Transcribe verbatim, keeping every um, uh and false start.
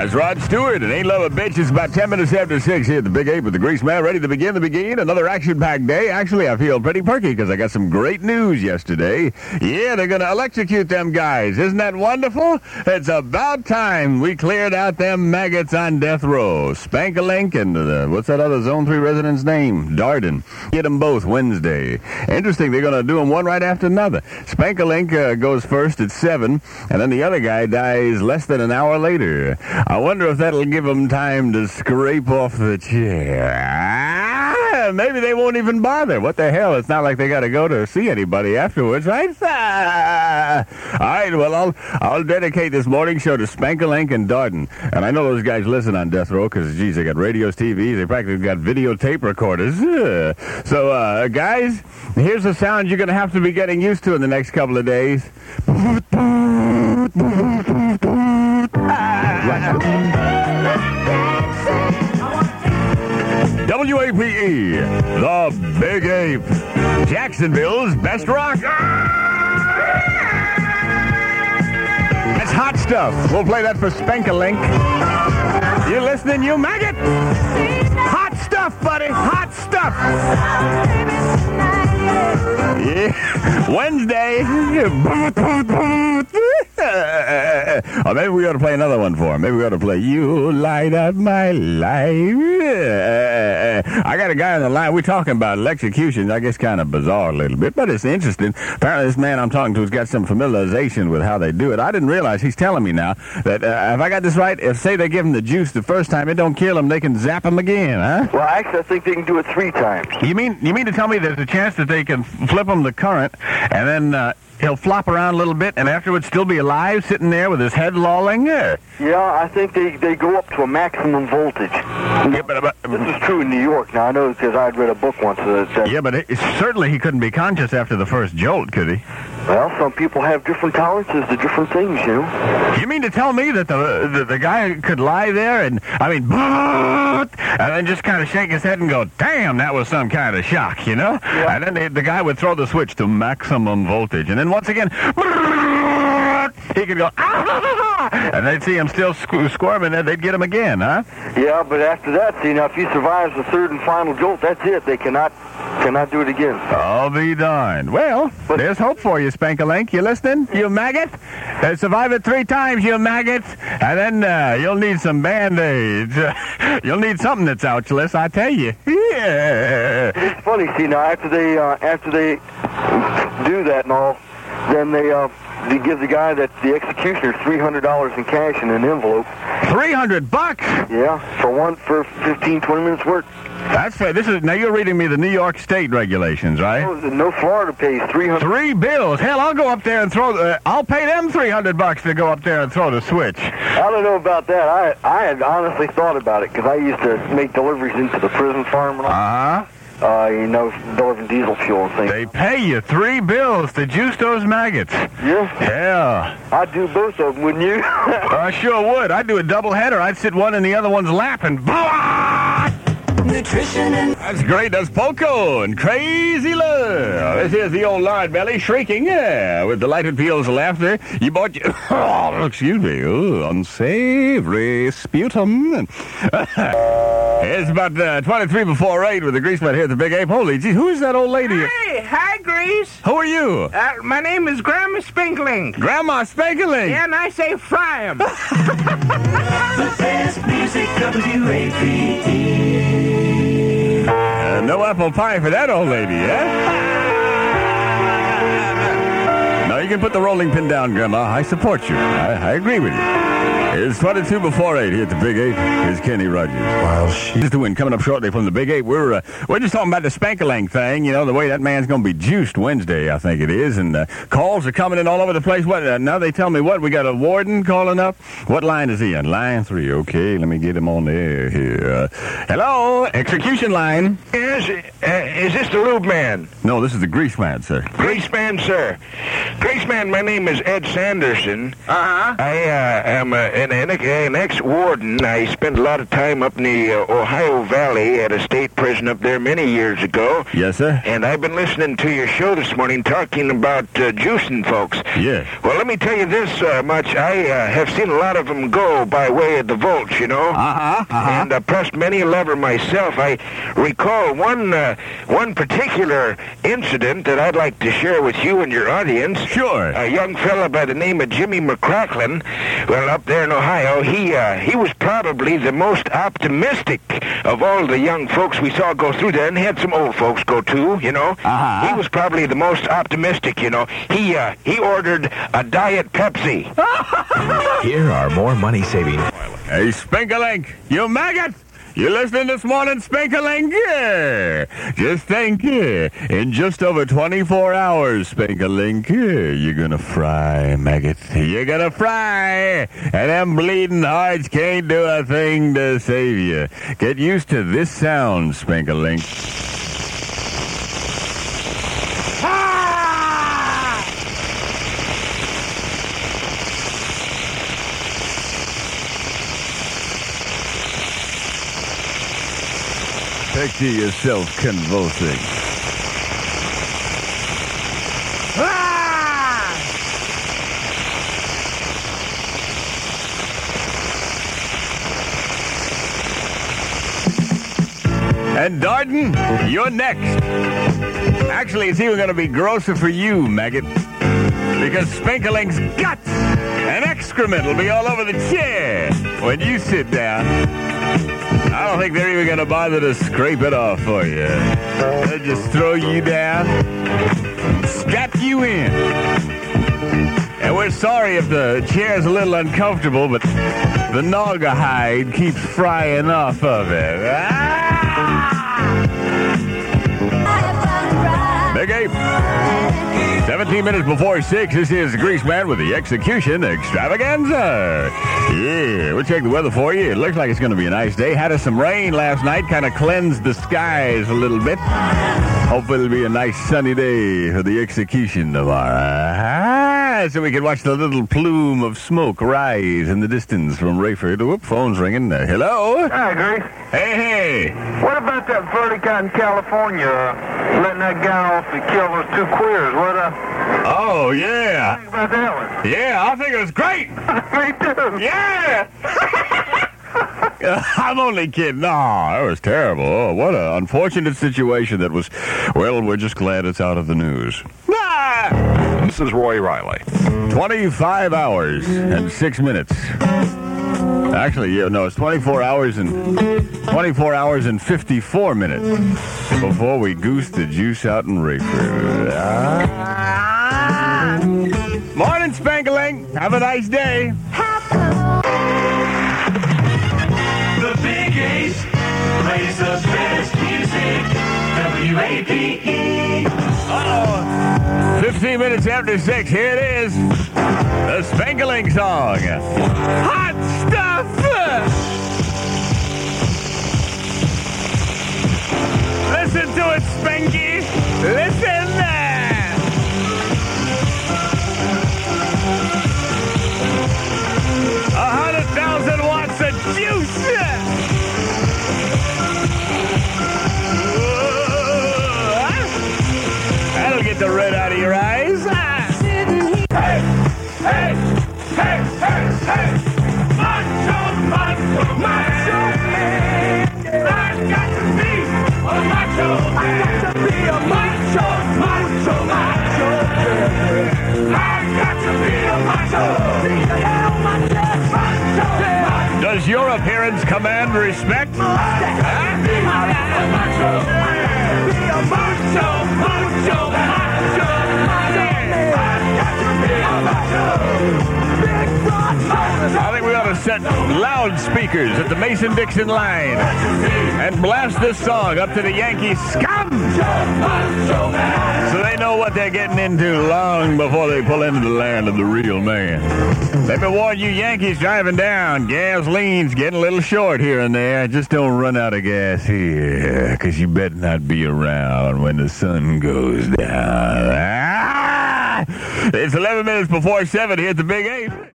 It's Rod Stewart, and Ain't Love a Bitch. It's about ten minutes after six here at the Big Ape with the Grease Man. Ready to begin the begin. Another action-packed day. Actually, I feel pretty perky because I got some great news yesterday. Yeah, they're going to electrocute them guys. Isn't that wonderful? It's about time we cleared out them maggots on death row. Spankalink and, uh, what's that other Zone three resident's name? Darden. Get them both Wednesday. Interesting, they're going to do them one right after another. Spankalink uh, goes first at seven, and then the other guy dies less than an hour later. I wonder if that'll give them time to scrape off the chair. Ah, maybe they won't even bother. What the hell? It's not like they got to go to see anybody afterwards, right? Ah. All right, well, I'll, I'll dedicate this morning show to Spankalink and Darden. And I know those guys listen on death row because, geez, they got radios, T Vs. They practically got videotape recorders. Uh, so, uh, guys, here's a sound you're going to have to be getting used to in the next couple of days. W A P E, the Big Ape, Jacksonville's best rock. That's hot stuff. We'll play that for Spankalink. You listening, you maggot? Hot stuff, buddy. Hot stuff. Yeah. Wednesday. Or maybe we ought to play another one for him. Maybe we ought to play You Light Up My Life. I got a guy on the line. We're talking about electrocutions. I guess kind of bizarre a little bit, but it's interesting. Apparently this man I'm talking to has got some familiarization with how they do it. I didn't realize he's telling me now that, uh, if I got this right, if, say, they give him the juice the first time, it don't kill him, they can zap him again, huh? Well, actually, I think they can do it three times. You mean you mean to tell me there's a chance that they can flip him the current, and then uh, he'll flop around a little bit, and afterwards still be alive, sitting there with his head lolling? Yeah, yeah I think they, they go up to a maximum voltage. Yeah, but, but, this is true in New York. Now, I know because I'd read a book once. That, that yeah, but it, certainly he couldn't be conscious after the first jolt, could he? Well, some people have different tolerances to different things, you know. You mean to tell me that the the, the guy could lie there and, I mean, and then just kind of shake his head and go, damn, that was some kind of shock, you know? Yeah. And then the, the guy would throw the switch to maximum voltage. And then once again, he could go, ah, and they'd see him still squ- squirming, and they'd get him again, huh? Yeah, but after that, see, now, if he survives the third and final jolt, that's it. They cannot cannot do it again. I'll be darned. Well, but there's hope for you, Spankalink. You listening, you maggot? Uh, survive it three times, you maggot, and then uh, you'll need some Band-Aids. You'll need something that's ouchless, I tell you. Yeah. It's funny, see, now, after they, uh, after they do that and all, then they... Uh, They give the guy that the executioner three hundred dollars in cash in an envelope. Three hundred bucks. Yeah, for one for fifteen, twenty minutes work. That's fair. This is now you're reading me the New York State regulations, right? No, no Florida pays three hundred. Three bills. Hell, I'll go up there and throw. Uh, I'll pay them three hundred bucks to go up there and throw the switch. I don't know about that. I I had honestly thought about it because I used to make deliveries into the prison farm and all. Uh huh. Uh, you know, delivering diesel fuel and things. They pay you three bills to juice those maggots. Yeah. Yeah. I'd do both of them, wouldn't you? I sure would. I'd do a double header. I'd sit one in the other one's lap and... Nutrition and... That's great. That's Poco and Crazy Love. This is the old lard belly shrieking, yeah, with delighted peals of laughter. You bought your... Oh, excuse me. Oh, unsavory sputum. It's about uh, twenty-three before eight with the Grease Man here at the Big Ape. Holy geez, who is that old lady? Hey, hi, Grease. Who are you? Uh, my name is Grandma Spankalink. Grandma Spankalink? Yeah, and I say fry 'em. The best music, W A P E. Uh, no apple pie for that old lady, eh? Now you can put the rolling pin down, Grandma. I support you. I, I agree with you. It's twenty-two before eight here at the Big Ape. Here's Kenny Rogers. Well, shit. Just doing coming up shortly from the Big Ape. We're uh, we're just talking about the Spankalink thing. You know, the way that man's going to be juiced Wednesday, I think it is. And uh, calls are coming in all over the place. What? Uh, now they tell me what? We got a warden calling up. What line is he on? Line three. Okay, let me get him on the air here. Uh, hello, execution line. Is, uh, is this the lube man? No, this is the Grease Man, sir. Grease man, sir. Grease man, my name is Ed Sanderson. Uh-huh. I uh, am uh, and an, an ex-warden. I spent a lot of time up in the uh, Ohio Valley at a state prison up there many years ago. Yes, sir? And I've been listening to your show this morning talking about uh, juicing folks. Yeah. Well, let me tell you this uh, much. I uh, have seen a lot of them go by way of the Volts, you know? Uh-huh, uh-huh. And uh, pressed many a lever myself. I recall one, uh, one particular incident that I'd like to share with you and your audience. Sure. A young fella by the name of Jimmy McCracklin, well, up there in Ohio, he uh, he was probably the most optimistic of all the young folks we saw go through there, and had some old folks go too, you know. Uh-huh. He was probably the most optimistic, you know. He uh, he ordered a Diet Pepsi. Here are more money-saving. Hey, Spinkalink, you maggot! You listening this morning, Spinkalink? Yeah. Just think, yeah. In just over twenty-four hours, Spinkalink, yeah, you're gonna fry, maggot. You're gonna fry, and them bleeding hearts can't do a thing to save you. Get used to this sound, Spinkalink. Picture yourself convulsing. And Darden, you're next. Actually, it's even going to be grosser for you, maggot. Because Spinkalink's guts and excrement will be all over the chair when you sit down. I don't think they're even going to bother to scrape it off for you. They'll just throw you down, strap you in. And we're sorry if the chair's a little uncomfortable, but the Naga hide keeps frying off of it. Ah! Big Ape. seventeen minutes before six, this is the Grease Man with the Execution Extravaganza. Yeah, we'll check the weather for you. It looks like it's going to be a nice day. Had us some rain last night, kind of cleansed the skies a little bit. Hopefully it'll be a nice sunny day for the execution tomorrow. Ah, so we can watch the little plume of smoke rise in the distance from Rayford. Whoop, phone's ringing. Uh, hello? Hi, Grace. Hey, hey. What about that verdict out in California, uh, letting that guy off to kill those two queers? What, uh, Oh, yeah. think about that one? Yeah, I think it was great. Me too. Yeah! I'm only kidding. No, that was terrible. Oh, what an unfortunate situation that was. Well, we're just glad it's out of the news. Ah! This is Roy Riley. twenty-five hours and six minutes. Actually, yeah, no, it's twenty-four hours and twenty-four hours and fifty-four minutes before we goose the juice out in Rayford. Ah! Morning, Spankaling. Have a nice day. The Big Ace plays the best music. W A P E. Uh-oh. fifteen minutes after six, here it is. The Spankaling song. Hot stuff! Listen to it, Spanky. Listen there. A hundred thousand watts of juice. That'll get the red out of your eyes. Hey, hey, hey, hey, hey. Macho, macho, macho man. I've got to be a macho man. I've got to be a macho, macho, macho man. I've got to be a macho. Macho, macho. Does your appearance command respect? I've got to be a macho man. Be a macho, macho, macho man. I've got to be a macho. Big front macho. I think we ought to set loudspeakers at the Mason-Dixon line and blast this song up to the Yankee scum so they know what they're getting into long before they pull into the land of the real man. Let me warn you Yankees driving down, gasoline's getting a little short here and there. Just don't run out of gas here, because you better not be around when the sun goes down. Ah! It's eleven minutes before seven here at the Big Ape.